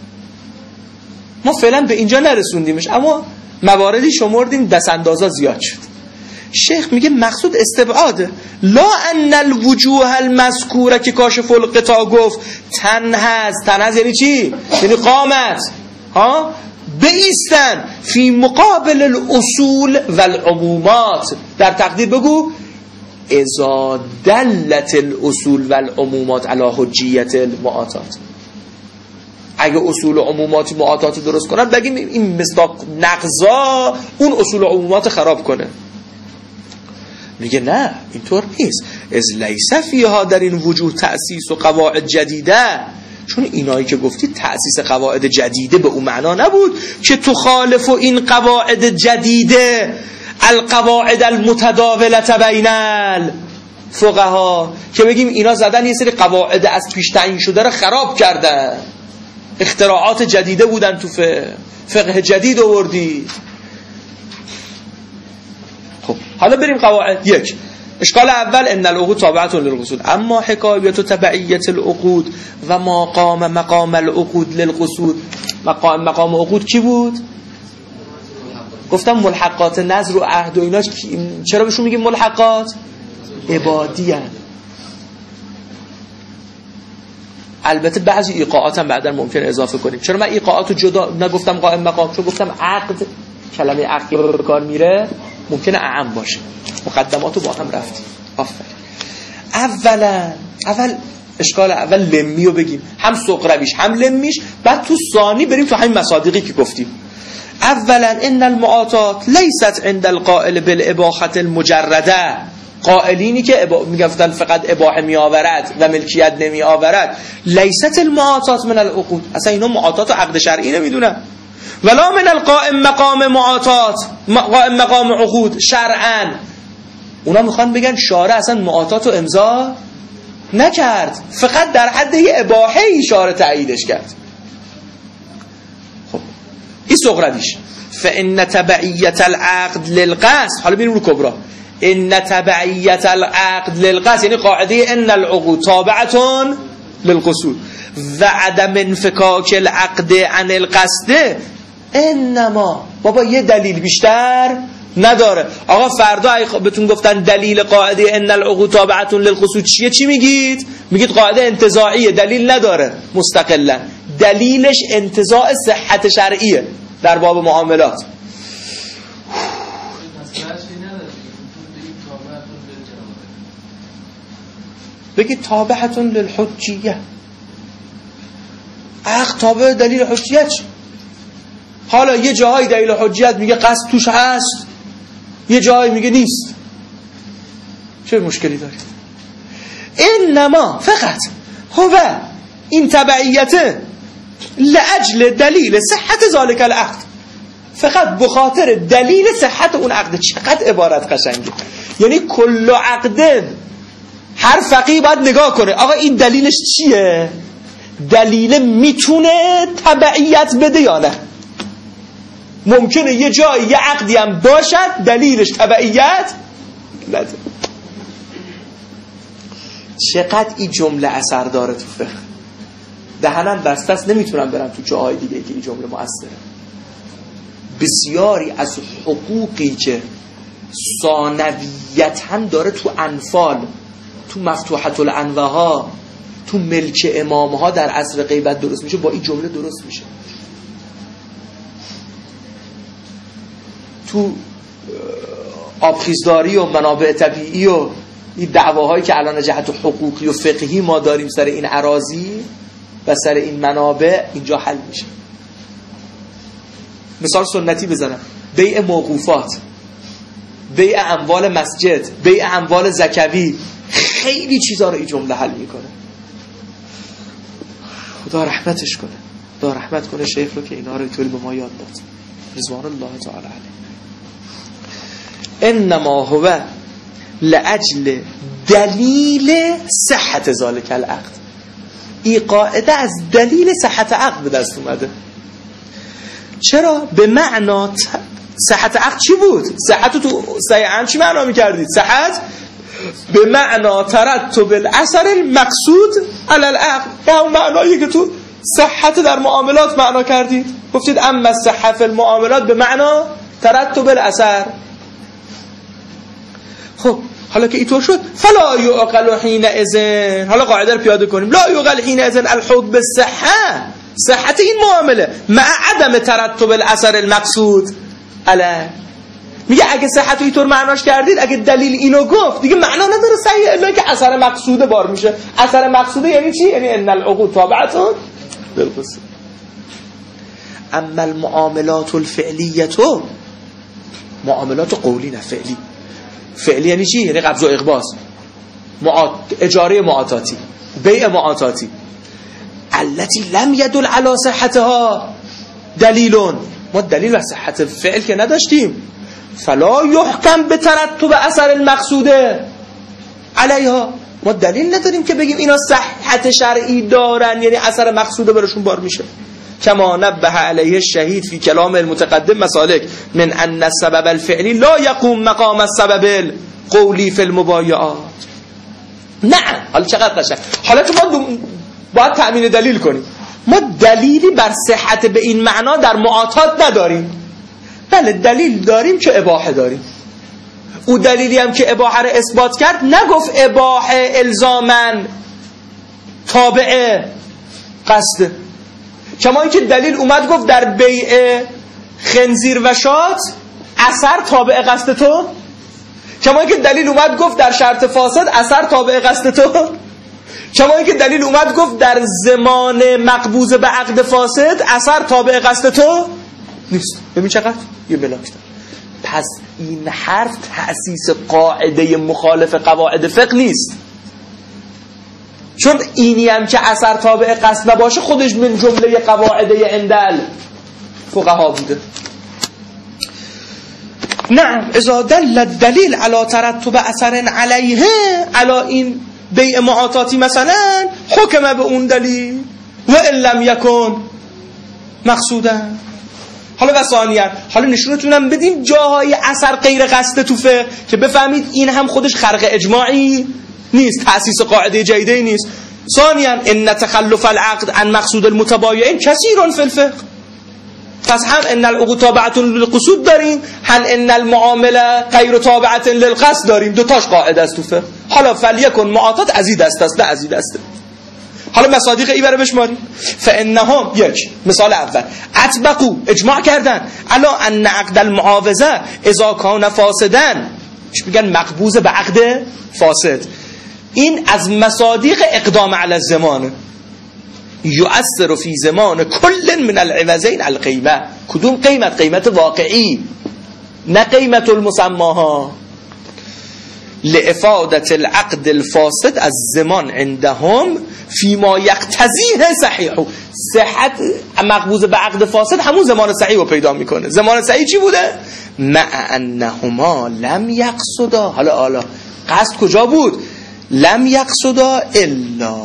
Speaker 1: ما فعلا به اینجا نرسوندیمش، اما مواردی شمردیم دست اندازا زیاد شد. شیخ میگه مقصود استبعاده. لا ان الوجوه المذکوره که کاشف الغطا گفت تنهز. تنهز یعنی چی؟ یعنی قامت ها بایستن فی مقابل الاصول و العمومات. در تقدیر بگو اذا دلت الاصول و العمومات علی حجیت المعاطات. اگه اصول و عمومات معاطات درست کنن بگیم این مصداق نقضا اون اصول و عمومات خراب کنه. میگه نه اینطور نیست. از لیس فیها در این وجوه تأسیس و قواعد جدیده. چون اینایی که گفتی تأسیس قواعد جدیده به اون معنا نبود که تخالف این قواعد جدیده القواعد المتداولة بین الفقها، که بگیم اینا زدن یه سری قواعد از پیش تعیین شده رو خراب کردن، اختراعات جدیده بودن تو فقه، فقه جدید آوردی. خب حالا بریم قواعد. یک، اشکال اول ان العقود تابعه للقصود، اما حکایت تبعیت العقود و ما قام مقام العقود للقصود. مقام مقام عقود کی بود؟ گفتم ملحقات نظر و عهد و اینا. چرا بهشون میگیم ملحقات؟ عبادی هستند. البته بعضی ایقاعات هم بعدا ممکن اضافه کنیم. چرا من ایقاعاتو جدا نگفتم قائم مقام؟ چون گفتم عقد، کلمه عقد به کار میره ممکنه اعم باشه. مقدماتو با هم رفتیم. آفرین. اولا اول اشکال اول لمیو بگیم، هم سقرویش هم لمیش، بعد تو ثانی بریم تو همین مصادیقی که گفتیم. اولا ان المعاطات لیست عند القائل بالاباحه المجرده، قائلینی که ابا... میگفتن فقط اباحه می آورد و ملکیت نمی آورد، لیست المعاطات من العقود، اصلا اینا معاطات و عقد شرعی نمیدونن. ولا من القائم مقام معاطات قائم مقام عقود شرعا، اونا میخوان بگن شارع اصلا معاطات رو امضا نکرد، فقط در حد یه اباحه اشاره تأییدش کرد. خب این صغردیش. فإن تبعیت العقد للقصد، حالا ببینیم رو کبرا، ان تبعیت العقد للقصد یعنی قاعده ان العقود تابعه للقصود و عدم انفکاک العقد عن القصد انما، بابا یه دلیل بیشتر نداره. آقا فردا بهتون گفتن دلیل قاعده ان العقود تابعه للقصود چیه، چی میگید؟ میگید قاعده انتزاعیه، دلیل نداره مستقلا، دلیلش انتزاع صحت شرعیه در باب معاملات. بگید تابعه للحجیه، عقد تابع دلیل حجیت. حالا یه جاهای دلیل حجیت میگه قصد توش هست، یه جایی میگه نیست، چه مشکلی داره؟ انما فقط هو این تبعیته لاجل دلیل صحت ذالک العقد، فقط بخاطر دلیل صحت اون عقد. چقدر عبارت قشنگه، یعنی کل عقد هر فقیه باید نگاه کنه آقا این دلیلش چیه، دلیل میتونه تبعیت بده یا نه. ممکنه یه جایی یه عقدی هم باشد دلیلش تبعیت نده. چقدر این جمله اثر داره تو فقه، دهنم بسته است نمیتونم برم تو جاهای دیگه که این جمله مؤثره. بسیاری از حقوقی که ثانویتاً داره تو انفال، تو مفتوحة الانواها، تو ملک امامها در عصر غیبت درست میشه، با این جمله درست میشه. تو آبخیزداری و منابع طبیعی و این دعواهایی که الان جهت حقوقی و فقهی ما داریم سر این اراضی و سر این منابع، اینجا حل میشه. مثال سنتی بزنم، بیع موقوفات، بیع اموال مسجد، بیع اموال زکوی، خیلی چیزا رو این جمله حل میکنه. خدا رحمتش کنه، خدا رحمت کنه شیخ رو که اینا رو اینطوری به ما یاد داد، رضوان الله تعالی علیه. انما هو لاجل دلیل صحت ذالک العقد، این قاعده از دلیل صحت عقد به دست اومده. چرا؟ به معنا صحت عقد چی بود؟ صحت تو صحیحاً چی معنا می‌کردید؟ صحت به معنا ترتب الاثر المقصود علی العقد، به اون معنایی که تو صحت در معاملات معنا کردید. گفتید اما صحت فی المعاملات به معنا ترتب الاثر. خب حالا که اینطور شد، فلا یعقل حینئذ، حالا قاعده رو پیاده کنیم، لا یعقل حینئذ الحکم بالصحه، صحت این معامله مع عدم ترتب الاثر المقصود علی. میگه اگه صحت رو اینطور معناش کردید، اگه دلیل اینو گفت دیگه معنا نداره صحیح الا که اثر مقصوده بار میشه. اثر مقصوده یعنی چی؟ یعنی ان العقود تابعه للقصد. اما المعاملات الفعلیه، معاملات قولی نه فعلی. فعلی یعنی چی؟ یعنی قبض و اقباض، معاد... اجاره معاطاتی، بیع معاطاتی، التي لم يدل على صحتها دلیل، ما دلیل و صحت فعل که نداشتیم. فلا يحكم بترتب اثر المقصوده علیها، ما دلیل نداریم که بگیم اینا صحت شرعی دارن یعنی اثر مقصوده برشون بار میشه. کما نبه علیه الشهید فی کلام المتقدم مسالک من ان السبب الفعلی لا یقوم مقام السبب القولی فی المبایعات. نه حالا چقدر قشنگ، حالا تو ما باید تأمین دلیل کنیم. ما دلیلی بر صحت به این معنا در معاطات نداریم. بله دلیل داریم که اباحه داریم. او دلیلی هم که اباحه رو اثبات کرد نگفت اباحه الزاماً تابع قصد. کما اینکه دلیل اومد گفت در بیع خنزیر و شات اثر تابع قصد تو، کما اینکه دلیل اومد گفت در شرط فاسد اثر تابع قصد تو، کما اینکه دلیل اومد گفت در زمان مقبوض به عقد فاسد اثر تابع قصد تو. نیست. ببین چقدر یه بلاک داره. پس این حرف تأسیس قاعده مخالف قواعد فقه نیست، چون اینی هم که اثر تابع قصد نباشه خودش من جمله قواعده عندل فقها بوده. نعم اذا دل الدلیل علی ترتب اثر علیه، علی این بیع معاطاتی مثلا، حکم به اون دلیل و ان لم یکن مقصودا. حالا و ثانیا حالا نشونتونم بدیم جاهای اثر غیر قصد تو فقه که بفهمید این هم خودش خرق اجماعی نیست، تأسیس قاعده جدیدی نیست. ثانیا ان تخلف العقد عن مقصود المتبايعين كثير في الفقه. پس هم ان العقود تابعه للقصود داریم، هم ان المعامله غیر تابعه للقصد داریم. دو تاش قاعده است تو فقه. حالا فلیکن معاطات از این دست است، نه از این دسته. حالا مصادیق ای بره بشماریم. فانهم یک مثال اول اطبقوا اجماع کردن الا ان عقد المعاوضه اذا كان فاسدا، چی میگن مقبوض به عقد فاسد. این از مصادیق اقدام علی الزمان. یؤثر فی زمان کل من العوضین القیمه. کدوم قیمت؟ قیمت واقعی، نه قیمت المسماها. لافادة العقد الفاسد از زمان عندهم فيما يقتضيه صحیح. صحت مقبوض به عقد فاسد همون زمان صحیح رو پیدا میکنه. زمان صحیح چی بوده؟ مع انهما لم یقصدا. حالا حالا قصد کجا بود؟ لم یقصدا الا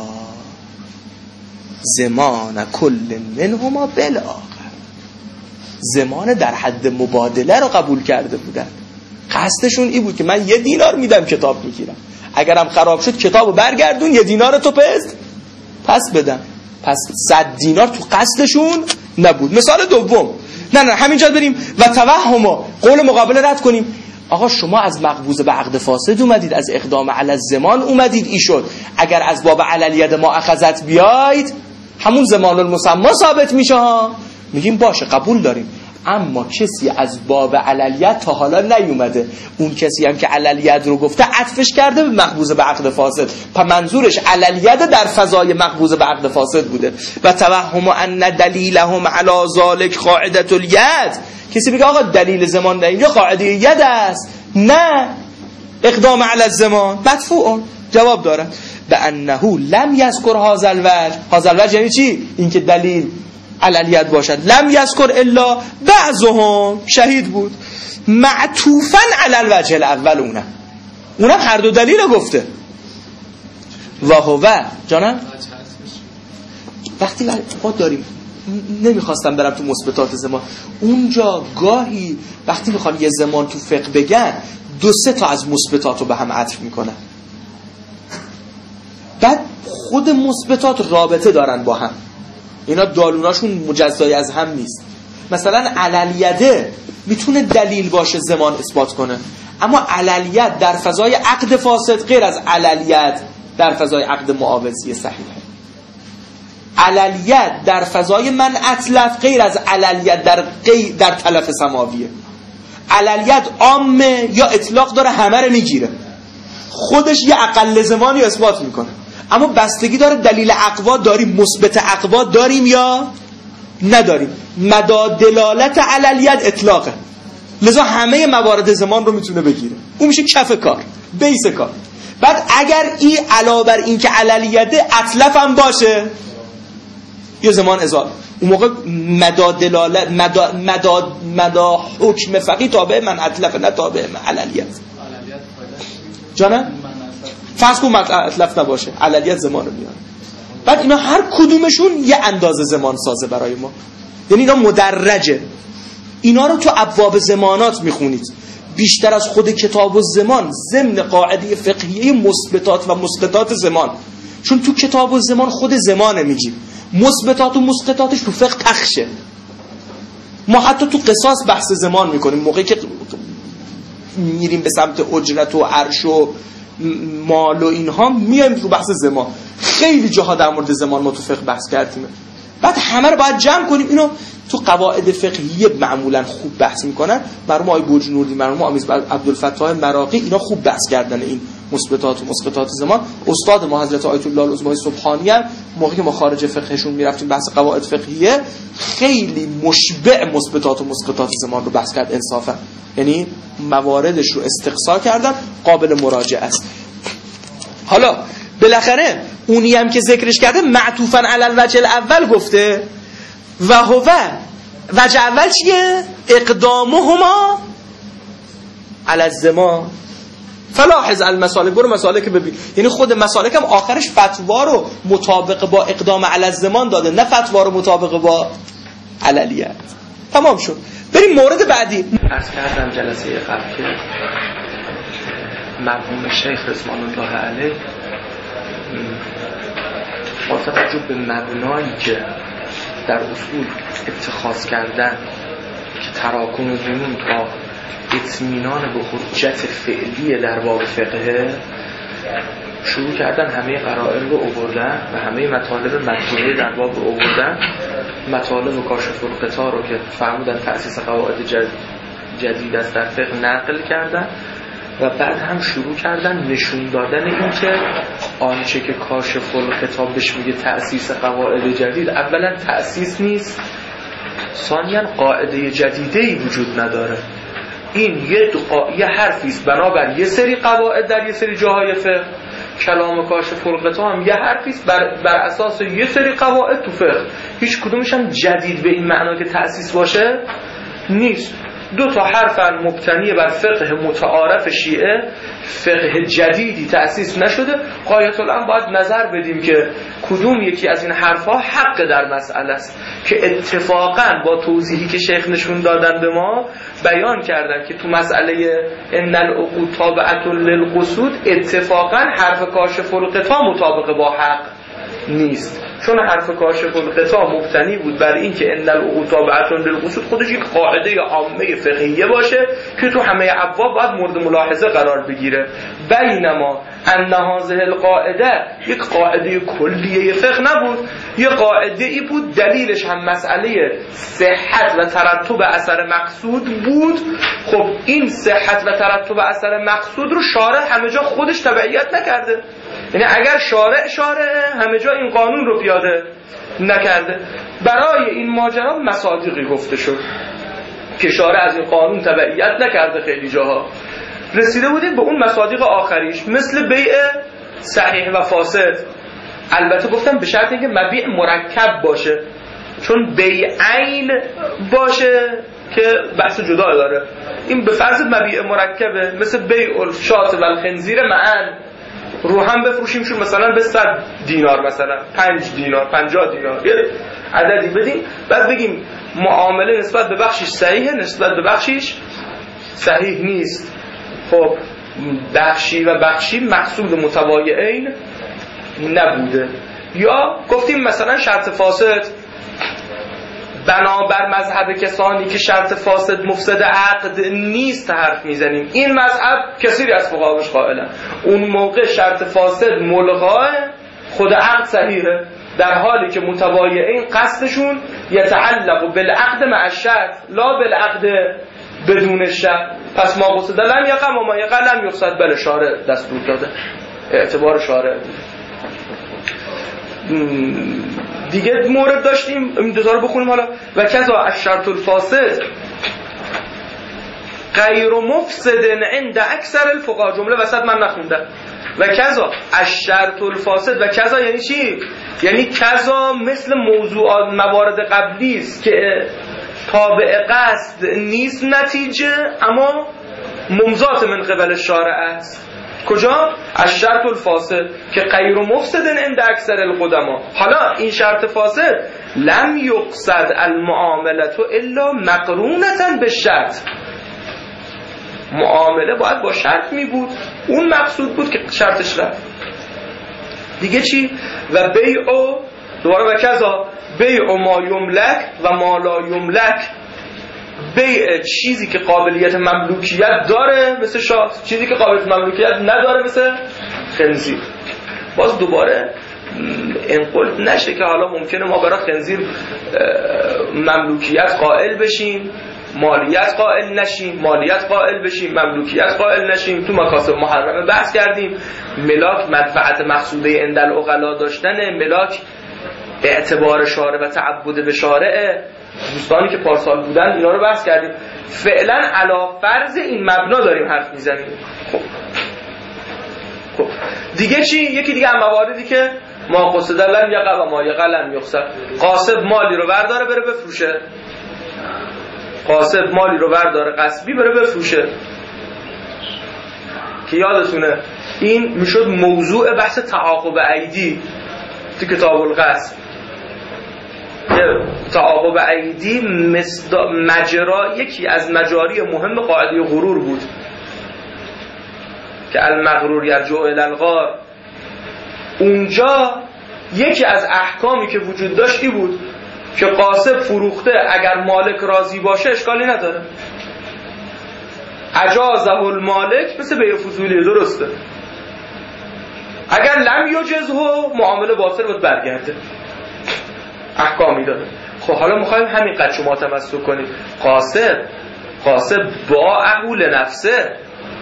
Speaker 1: زمان کل منهما بالاخر. زمان در حد مبادله رو قبول کرده بودن. قصدشون این بود که من یه دینار میدم کتاب میگیرم، اگرم خراب شد کتابو برگردون، یه دینار تو پس پس بدم. پس صد دینار تو قصدشون نبود. مثال دوم، نه نه همینجا بریم و توهمو قول مقابل رد کنیم. آقا شما از مقبوض به عقد فاسد اومدید، از اقدام علی الزمان اومدید، ای شد. اگر از باب علالید ما اخذت بیاید همون زمان المسمى ثابت میشه ها. میگیم باشه قبول داریم، اما کسی از باب علالید تا حالا نیومده. اون کسی هم که علالید رو گفته عطفش کرده به مقبوض به عقد فاسد، پس منظورش علالید در فضای مقبوض به عقد فاسد بوده. و توهم ان دلیلهم علی ذلک قاعده الید. کسی بگه آقا دلیل زمان در اینجا قاعده ید است، نه اقدام علی الزمان. مدفوع جواب داره به انه لم یذکر هذا الوجه. هذا الوجه یعنی چی؟ اینکه دلیل علالید باشد. لم یذکر الا بعضهم، شهید بود، معطوفا علی الوجه الاول. اونم اونم هر دو دلیل رو گفته. و هو جانم وقتی ما داریم، نمیخواستم برم تو مثبتات زمان، اونجا گاهی وقتی میخوان یه زمان تو فقه بگن دو سه تا از مثبتات رو به هم عطف میکنن، بعد خود مثبتات رابطه دارن با هم، اینا دالوناشون مجزای از هم نیست. مثلا علالیده میتونه دلیل باشه زمان اثبات کنه، اما علالیت در فضای عقد فاسد غیر از علالیت در فضای عقد معاوضی صحیحه. علالیت در فضای من اتلف غیر از علالیت در غیر در تلف سماویه. علالیت عامه یا اطلاق داره، همه رو میگیره، خودش یه اقل زمانی اثبات میکنه، اما بستگی داره دلیل اقوا داریم، مثبت اقوا داریم یا نداریم. مدار دلالت علالیت اطلاقه، لذا همه موارد زمان رو میتونه بگیره. اون میشه کف کار، بیس کار. بعد اگر این علاوه بر این که علالیت اطلف هم باشه یه زمان ازال، اون موقع مدار دلالت مدار مدار مدار حکم فقی تابع من اطلف، نه تابع من علالیت. جانم فرض کن اطلاف نباشه، علالیت زمان رو میاره. بعد اینا هر کدومشون یه اندازه زمان سازه برای ما، یعنی اینا مدرجه. اینا رو تو ابواب زمانات میخونید بیشتر از خود کتاب و زمان، ضمن قاعده فقهیه مثبتات و مسقطات زمان. چون تو کتاب و زمان خود زمان میگیم، مثبتات و مسقطاتش تو فقه پخشه. ما حتی تو قصاص بحث زمان میکنیم، موقعی که میریم به سمت اجرت و عرش و مال و اینها میایم رو بحث زمان. خیلی جاها در مورد زمان ما تو فقه بحث کردیم. بعد همه رو باید جمع کنیم. اینو تو قواعد فقهیه معمولا خوب بحث میکنن. مرحوم آقای بوجنوردی، مرحوم آمیز عبدالفتاح مراغی، اینا خوب بحث کردن این مثبتات و مسقطات زمان. استاد ما حضرت آیت الله العظمای سبحانی هم موقعی که ما خارج فقهشون میرفتیم بحث قواعد فقهیه خیلی مشبع مثبتات و مسقطات زمان رو بحث کرد انصافا، یعنی مواردش رو استقصا کردن، قابل مراجعه است. حالا بالاخره اونی هم که ذکرش کرده معطوفاً علی الوجه الاول گفته و هو وجه اول چیه؟ اقدامهما علی الزمان. فلاحظ المسالک، برو مسالک ببین، یعنی خود مسالک هم آخرش فتوا رو مطابق با اقدام علی الزمان داده، نه فتوا رو مطابق با عللیت. تمام شد. بریم مورد بعدی.
Speaker 4: عرض کردم جلسه قبل که مرحوم شیخ رضوان الله علیه با توجه به مبنایی که در اصول اتخاذ کردن که تراکم ظنون تا اطمینان به حجت فعلی در باب فقه، شروع کردن همه قرائن رو آوردن و همه مطالب مطلوبه در باب رو آوردن. مطالب کاشف الغطا رو که فرمودن تأسیس قواعد جدید است در فقه نقل کردن و بعد هم شروع کردن نشون دادن این که آنچه که کاشف الغطا بهش میگه تأسیس قواعد جدید، اولا تأسیس نیست، ثانیا قاعده جدیدی وجود نداره. این یه, یه حرفیست بنابر یه سری قواعد در یه سری جاهای فقه. کلام کاشف الغطا هم یه حرفیست بر, بر اساس یه سری قواعد تو فقه. هیچ کدومش هم جدید به این معنا که تأسیس باشه نیست. دو تا حرفن مبتنی بر فقه متعارف شیعه، فقه جدیدی تأسیس نشده. غایت الامر باید نظر بدیم که کدوم یکی از این حرفها حق در مسئله است که اتفاقا با توضیحی که شیخ نشون دادن به ما بیان کردن که تو مسئله ان العقود تابعة للقصود اتفاقا حرف کاشف الغطا مطابق با حق نیست، چون حرف کاشف الغطا مبتنی بود بر این که ان العقود تابعة للقصود خودش یک قاعده عامه فقهیه باشه که تو همه ابواب باید مورد ملاحظه قرار بگیره. بینما ان هذه القاعده یک قاعده کلیه فقه نبود، یک قاعده ای بود دلیلش هم مسئله صحت و ترتب اثر مقصود بود. خب این صحت و ترتب اثر مقصود رو شارع همه جا خودش تبعیت نکرده، یعنی اگر شارع شارع همه جا این قانون رو پیاده نکرده. برای این ماجرا مصادیقی گفته شد که شارع از این قانون تبعیت نکرده. خیلی جاها رسیده بودیم به اون مصادیق آخریش، مثل بیع صحیح و فاسد. البته گفتم به شرط اینکه مبیع مرکب باشه، چون بیع عین باشه که بحث جدا داره. این به فرض مبیع مرکبه، مثل بیع الشات و الخنزیر معن، رو هم بفروشیم شون مثلا به صد دینار، مثلا پنج دینار، پنجاه دینار، یه عددی بدیم، بعد بگیم معامله نسبت به بخشش صحیحه، نسبت به بخشش صحیح نیست. خب بخشی و بخشی مقصود متبایعین نبوده. یا گفتیم مثلا شرط فاسد، بنابر مذهب کسانی که شرط فاسد مفسد عقد نیست حرف میزنیم. این مذهب کثیری از فقهاش قائلن اون موقع شرط فاسد ملغاه، خود عقد صحیحه، در حالی که متبایعین قصدشون یتعلق بالعقد مع الشرط لا بالعقد بدون الشرط. پس ما قصد لم یقع و ما یقع لم یقصد، بله شارع دستور داده، اعتبار شارع. دیگه مورد داشتیم، این دوتا رو بخونیم حالا. و کذا الشرط الفاسد غیر مفسد عند اکثر الفقها، جمله وسط من نخوندم. و کذا الشرط الفاسد، و کذا یعنی چی؟ یعنی کذا مثل موضوعات موارد قبلی است که تابع قصد نیست نتیجه، اما ممزات من قبل شارع است. کجا؟ الشرط الفاسد که غیر مفسد عند اکثر القدما. حالا این شرط فاسد لم یقصد المعامله الا مقرونه بالشرط، معامله باید با شرط می بود، اون مقصود بود که شرطش رفت. دیگه چی؟ و بیع، دوباره و کذا بیع ما یملک و ما لا یملک، بیع چیزی که قابلیت مملوکیت داره مثل شاه، چیزی که قابلیت مملوکیت نداره مثل خنزیر. باز دوباره این قول نشه که حالا ممکنه ما برای خنزیر مملوکیت قائل بشیم مالیت قائل نشیم، مالیت قائل بشیم، مملوکیت قائل نشیم. تو مکاسب محرمه بحث کردیم. ملاک منفعت مقصوده عند العقلا داشتن، ملاک اعتبار شارع و تعبد به شارع. دوستانی که پارسال بودن اینا رو بحث کردیم. فعلا علی فرض این مبنا داریم حرف میزنیم. خب خب دیگه چی؟ یکی دیگه هم مواردی که ما قصد لن یقع و ما یقع لن یخسر. قاصد مالی رو برداره بره بفروشه، قاصد مالی رو برداره غصبی بره بفروشه، که یادتونه این میشد موضوع بحث تعاقب ایدی تو کتاب الغصب. تعاقب ایدی مجرا یکی از مجاری مهم قاعده غرور بود که المغرور یرجع الی الغار. اونجا یکی از احکامی که وجود داشتی بود که قاصد فروخته اگر مالک راضی باشه اشکالی نداره. اجازه المالک مثل بیع فضولی، درسته. اگر لم یجزه معامله باطل بود برگرده. احکامی داره. خب حالا میخوایم همین قد شما تمسک کنیم. قاصد قاصد با اهول نفسه،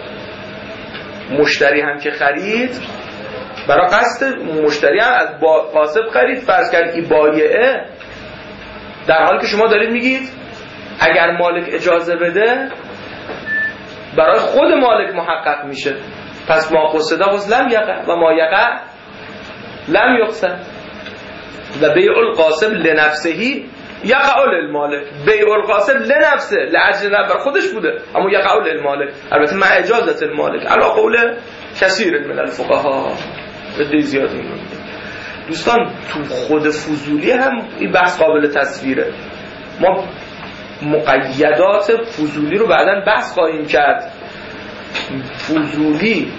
Speaker 4: مشتری هم که خرید برای قصد مشتری هم از با قاصد خرید، فرض کرد این بایعه، در حالی که شما دارید میگید اگر مالک اجازه بده برای خود مالک محقق میشه. پس ما قصده باز لم یقع و ما یقع لم یقصد. و بیع القاسم لنفسهی یقع للمالک. بیع القاسم لنفسه لعجل بر خودش بوده اما یقع للمالک، البته مع اجازت المالک علی قول کثیر من الفقها. به زیاد میگم دوستان تو خود فضولی هم این بحث قابل تصویره. ما مقیدات فضولی رو بعداً بحث خواهیم کرد. فضولی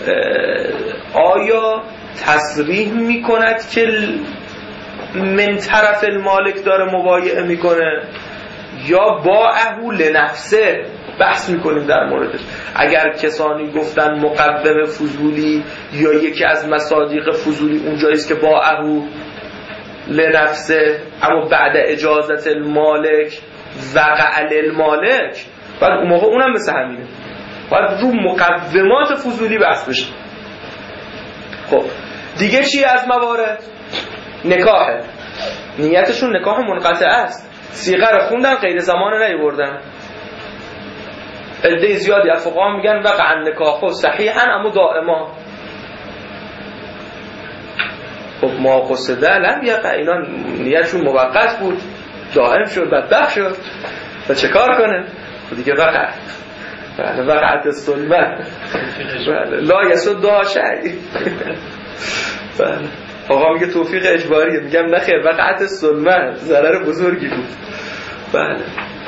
Speaker 4: آیا تصریح میکند که من طرف المالک داره مبایعه میکنه یا با اهول نفسه؟ بحث میکنیم در موردش. اگر کسانی گفتن مقوم فضولی یا یکی از مصادیق فضولی اونجاییست که با اهول لنفسه اما بعد اجازت المالک وقع للمالک، بعد اون موقع اونم مثل همینه، باید رو مقومات فضولی بحث بشه. خب دیگه چی از موارد؟ نکاحه. نیتشون نکاح منقطع است، صیغه رو خوندن غیر زمان نیوردن. عده زیادی از فقها میگن وقع نکاحه صحیحا اما دائما. خب ما قصده لم یقع، اینا نیتشون موقت بود دائم شد بدبخت شد و چه کار کنه؟ دیگه وقع بله وقعت السلمه لا یسدها شیء. بله آقا میگه توفیق اجباریه، میگم نخیر وقعت السلمه ضرر بزرگی بود. بله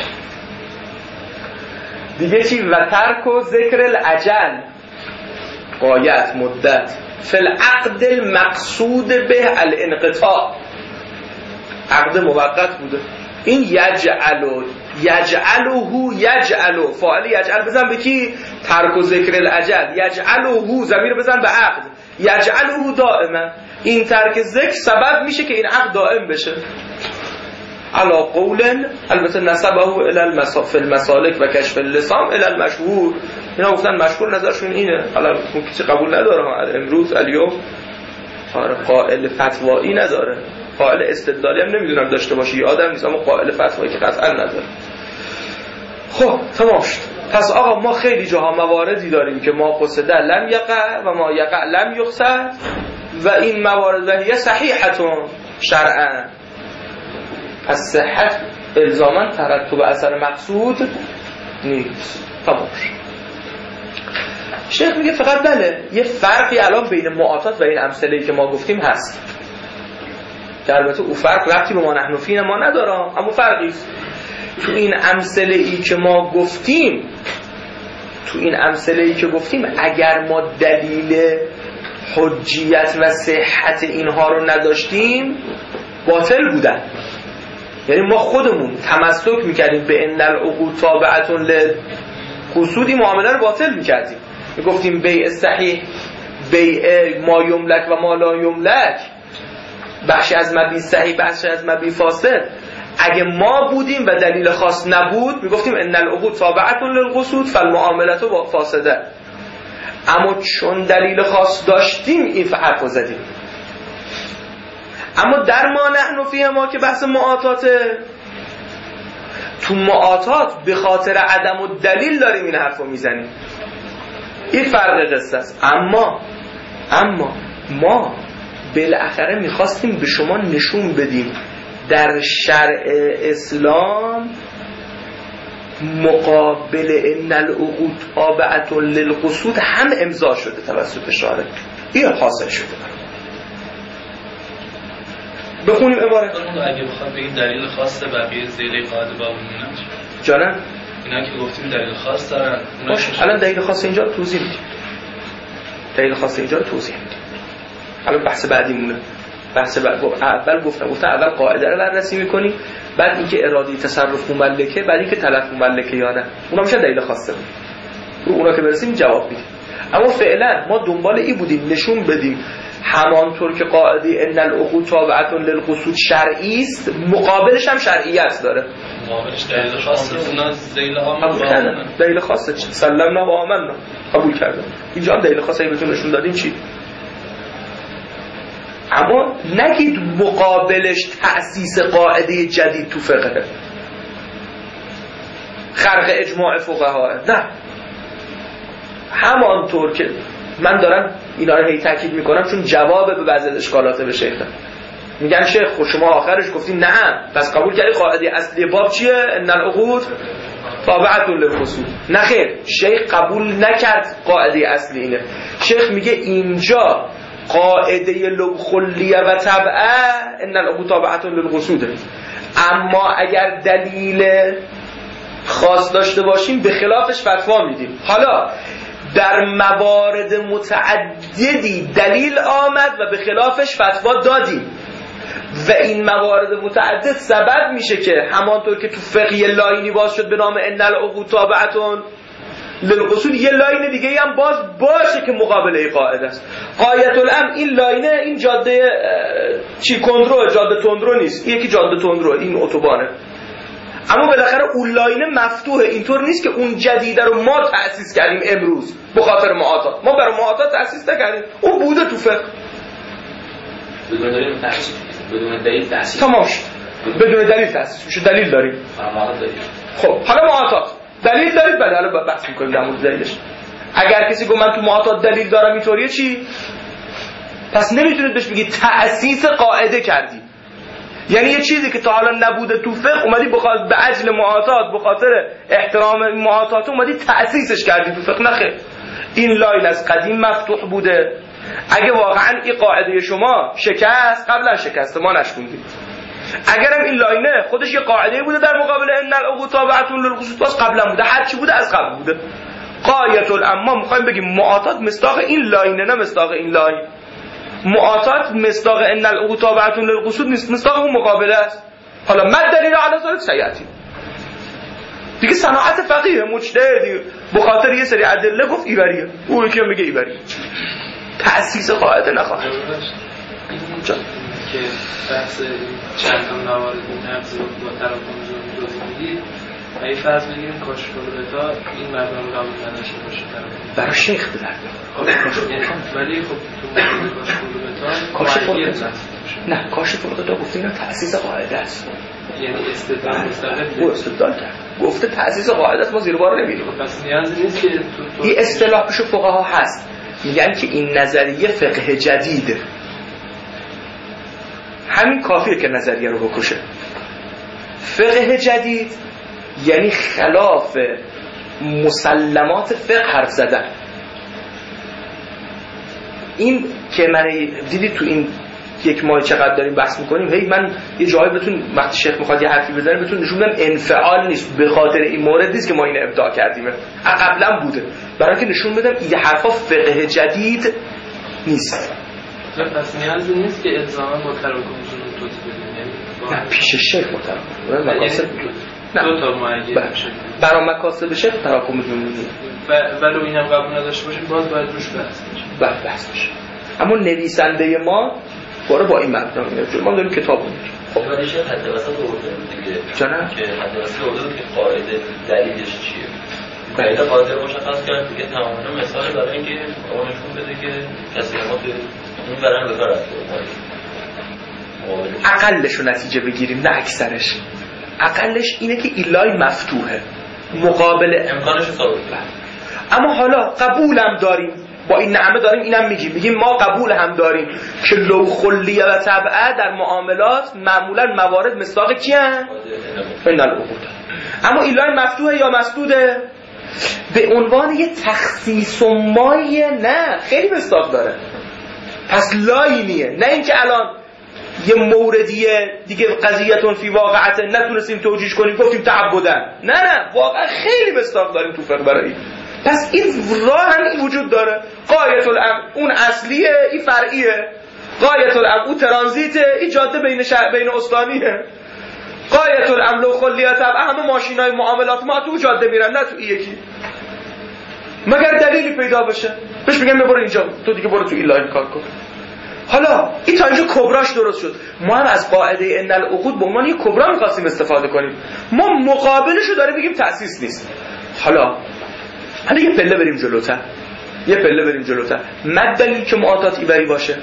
Speaker 4: دیگه چی؟ و ترک و ذکر الاجل، غایت مدت فی العقد المقصود به الانقطاع. عقد موقت بوده. این یجعلو یجعلوه یجعلو فاعل یجعل بزن به کی؟ ترک و ذکر الاجل. یجعلوه ضمیر بزن به عقد. یجعلوه دائما. این ترک ذکر سبب میشه که این عقد دائم بشه. علا قول البته نسبه الى المصاف المسالک و کشف اللسان الى المشهور. اینا گفتن مشهور نظرشون اینه. حالا اون کسی قبول نداره امروز الیوم قائل فتوایی نداره، قائل استدلالی هم نمیدونم داشته باشه یا آدم نیست، اما قائل فتوایی که قطعا نداره. خب تمام شد. پس آقا ما خیلی جاها مواردی داریم که ما قصده لم یقع و ما یقع لم یقصد و این موارد وهیه صحیحتون شرعا. پس صحت الزاما ترتب اثر مقصود نیست. تمام شد. شیخ میگه فقط بله یه فرقی الان بین معاطات و این امثله‌ای که ما گفتیم هست که البته او فرق ربطی به ما نحنفین ما نداره، اما فرقی است. تو این امثله‌ای که ما گفتیم تو این امثله‌ای که گفتیم اگر ما دلیل حجیت و صحت اینها رو نداشتیم باطل بودن. یعنی ما خودمون تمسک میکردیم به ان العقود تابعه للقصود، معامله رو باطل میکردیم، میگفتیم بیع صحیح بیع ما یملک و ما لا یملک، بخشی از مبیع صحیح بخشی از مبیع فاسد. اگه ما بودیم و دلیل خاص نبود میگفتیم ان العقود تابعه للقصود فالمعامله فاسده. اما چون دلیل خاص داشتیم این حرفو زدیم. اما در ما نحن فیه ما که بحث معاطاته، تو معاطات به خاطر عدم و دلیل داریم این حرفو میزنیم. این فرق قصه است. اما اما ما بالاخره میخواستیم به شما نشون بدیم در شرع اسلام مقابل ان العقود تابعه للقصود هم امضا شده توسط شارع. این حاصل شده. بخونیم عبارت.
Speaker 2: اگه بخوام بگیم دلیل خاص بقیه زیر قاعده با اوناش
Speaker 4: جانم
Speaker 2: اینا که گفتیم دلیل خاص دارن.
Speaker 4: الان دلیل خاص اینجا توضیح میدیم. دلیل خاص اینجا توضیح میدیم. الان بحث بعدی مونه. بحث بعد اول گفتم گفتم اول قاعده رو بررسی می‌کنیم، بعد اینکه اراده تصرف مملکه، بعد اینکه تلف مملکه یا نه. اونا میشه دلیل خاصه. رو اونا که برسیم جواب میدیم. اما فعلا ما دنبال این بودیم نشون بدیم همانطور که قاعده ان العقود تابعه للقصود شرعی است، مقابلش هم شرعیت داره.
Speaker 2: مقابلش دلیل خاصه اونا ذیل عام
Speaker 4: دلیل خاصه سلمنا و آمنا قبول کردن. اینجا هم دلیل خاصی بهتون نشون دادیم چی؟ اما نگید مقابلش تأسیس قاعده جدید تو فقه، خرق اجماع فقها. نه، همانطور که من دارم اینا رو هی تاکید میکنم چون جواب به بعضی اشکالات به شیخ میگن شیخ خود شما آخرش گفتین نه پس قبول کردی قاعده اصلی باب چیه؟ ان العقود تابعه للقصود. نه خیر، شیخ قبول نکرد قاعده اصلی اینه. شیخ میگه اینجا قاعده خلیه و تبعه ان العقود تابعه للقصود، اما اگر دلیل خاص داشته باشیم به خلافش فتوا میدیم. حالا در موارد متعددی دلیل آمد و به خلافش فتوا دادیم و این موارد متعدد سبب میشه که همانطور که تو فقه لاینی باز شد به نام ان العقود تابعه للقصود، یه لاین دیگه هم باز باشه که مقابله قاعده است. غایت الامر این لاینه این جاده چی کندرو، جاده تندرو نیست، این یکی جاده تندرو، این اتوبانه. اما بالاخره اون لاینه مفتوحه. اینطور نیست که اون جدیده رو ما تأسیس کردیم امروز به خاطر معاطات. ما برای معاطات تأسیس نکردیم، اون بوده تو فقه.
Speaker 3: بدون دلیل تأسیس بدون دلیل تأسیس
Speaker 4: تمام شد. بدون دلیل تأسیس میشه. دلیل داریم. خب حالا معاطات دلیل دارید، بعد حالا بحث می‌کنیم در مورد دلیلش. اگر کسی گفت من تو معاطات دلیل دارم اینطوریه چی؟ پس نمیتونید بهش بگید تأسیس قاعده کردی. یعنی یه چیزی که تا حالا نبوده تو فقه اومدی بخاطر به اجل معاطات، به خاطر احترام معاطات اومدی تأسیسش کردی تو فقه. نخیر، این لاین از قدیم مفتوح بوده. اگه واقعا این قاعده شما شکست، قبلا شکست ما نشوندیم. اگرم این لاینه خودش یه قاعده بوده در مقابل ان العقود تابعه للقصود، باز قبلا بوده، هر چی بوده از قبل بوده. غایت الامر میخوایم بگیم معاطات مصداق این لاینه، نه مصداق این لاین. معاطات مصداق ان العقود تابعه للقصود نیست، مصداق اون مقابله است. حالا مد دلیل علی ذلک سیاتی دیگه صناعت فقیه مجتهدی به خاطر یه سری ادله گفت ایبریه، اون که میگه ایبری تأسیس قاعده نخواهد
Speaker 2: که بحث چند تا موارد نقض رو با تراکم جزئی میدید. اگه فرض بگیریم کاشف الغطا این مبنا رو قبول نداشته باشه
Speaker 4: برای شیخ بدرد
Speaker 2: ولی خب تو مورد کاشف الغطا
Speaker 4: نه، کاشف الغطا گفته اینا تأسیس قاعده است.
Speaker 2: یعنی استدلال مستقل
Speaker 4: او استدلال کرد گفته تأسیس قاعده است، ما زیر بار نمیریم.
Speaker 2: پس نیازی نیست که تو
Speaker 4: این اصطلاح پیش فقها هست، میگن که این نظریه فقه جدیده. همین کافیه که نظریه رو بکشه. فقه جدید یعنی خلاف مسلمات فقه حرف زدن. این که من دیدی تو این یک ماه چقدر داریم بحث میکنیم، هی من یه جایی بتون وقتی شیخ میخواد یه حرفی بزنه بتون نشون بدم انفعال نیست، به خاطر این مورد نیست که ما اینو ابداع کردیم، قبلا بوده، برای که نشون بدم این حرفا فقه جدید نیست.
Speaker 2: پس نیازی نیست که الزاما با تراکم جنون توضیح بدیم، یعنی
Speaker 4: نه پیش شیخ متراکم مقاصد
Speaker 2: نه دو تا معین میشه
Speaker 4: برای مقاصد شیخ تراکم جنونی
Speaker 2: ولو اینم قبول نداشته باشیم باز باید روش بحث بشه.
Speaker 4: باید بحث بشه. اما نویسنده ما باره با این مبنا میاد جلو. ما داریم کتاب میگیم.
Speaker 3: خب ولی چه حد وسط آورده دیگه
Speaker 4: چرا
Speaker 3: که حد وسط آورده که قاعده دلیلش چیه؟ قاعده قادر مشخص کرد دیگه تماما مثال داره اینکه اون نشون بده که کسی ما تو اون برن به کار رفته.
Speaker 4: اقلش رو نتیجه بگیریم نه اکثرش. اقلش اینه که ایلای مفتوحه مقابل
Speaker 3: امکانش ثابت.
Speaker 4: اما حالا قبولم داریم با این نعمه داریم اینم میگیم میگیم ما قبول هم داریم که لو خلیه و تبعه در معاملات معمولا موارد مصداق کی هستند؟ ان العقود. اما ایلای مفتوحه یا مسدوده؟ به عنوان یه تخصیص و مایه نه خیلی مصداق داره. پس لاینیه نه اینکه الان یه موردیه دیگه قضیتون فی واقعت نتونستیم توجیهش کنیم گفتیم تعبدن. نه نه واقعا خیلی مصداق داریم تو فقه برای. پس این راه هم وجود داره. غایت الامر اون اصلیه این فرعیه. غایت الامر اون ترانزیته این جاده بین شهر بین استانیه. غایت الامر و خلیات همه ماشینای معاملات ما تو جاده میرن نه تو یکی. مگر دلیلی پیدا بشه بهش میگم برو اینجا تو دیگه برو تو این لاین کار کن. حالا این تا اینجا کبراش درست شد. ما هم از قاعده ان العقود به عنوان یک کبرا می‌خواستیم استفاده کنیم. ما مقابلش رو داره بگیم تأسیس نیست. حالا حالا یه پله بریم جلوتر. یه پله بریم جلوتر. مد دلیل که معاطات ایبری باشه.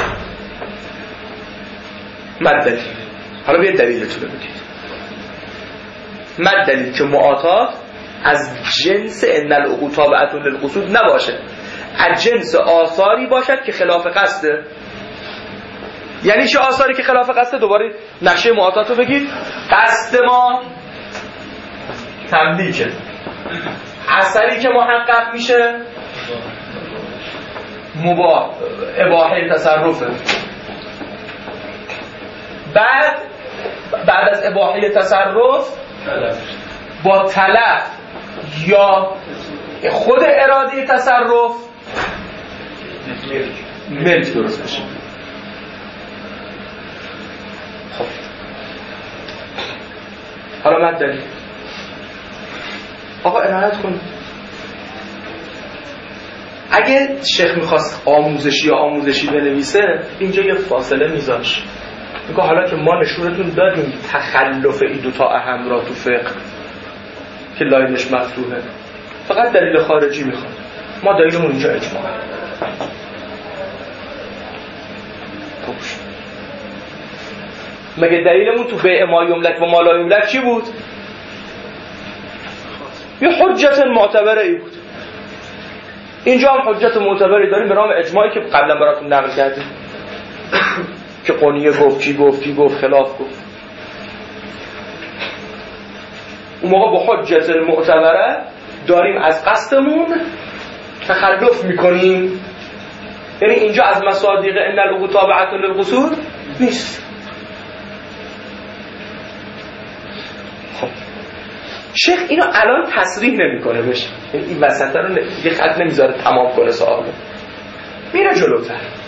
Speaker 4: مد دلیل. حالا بیا دلیلتون رو بگید. مد دلیل که معاطات از جنس ان العقود تابعه للقصود نباشه. از جنس آثاری باشد که خلاف قصده. یعنی چه آثاری که خلاف قصده؟ دوباره نقشه معاطات رو بگید. قصد ما تملیکه. اثری که محقق میشه مباح اباحه تصرفه. بعد بعد از اباحه تصرف با تلف یا خود اراده تصرف ملک درست بشه. خب حالا مد دلیل آقا عنایت کن. اگه شیخ میخواست آموزشی یا آموزشی بنویسه اینجا یه فاصله میذاش میگه حالا که ما نشونتون دادیم تخلف این دوتا اهم را تو فقه که لاینش مفتوحه فقط دلیل خارجی میخواد. ما دلیلمون اینجا اجماع. مگه دلیلمون تو بیع ما یملک و ما لا یملک چی بود؟ یه حجت معتبره ای بود. اینجا هم حجت معتبری داریم به نام اجماعی که قبلا براتون نقل کردیم که قنیه گفت کی گفت کی گفت خلاف گفت. اون موقع با حجت معتبره داریم از قصدمون تخلف میکنیم. یعنی اینجا از مصادیق ان العقود تابعه للقصود نیست. خب شیخ اینو الان تصریح نمیکنه بشه، این وسط رو یه خط نمیذاره تمام کنه سوالو، میره جلوتر.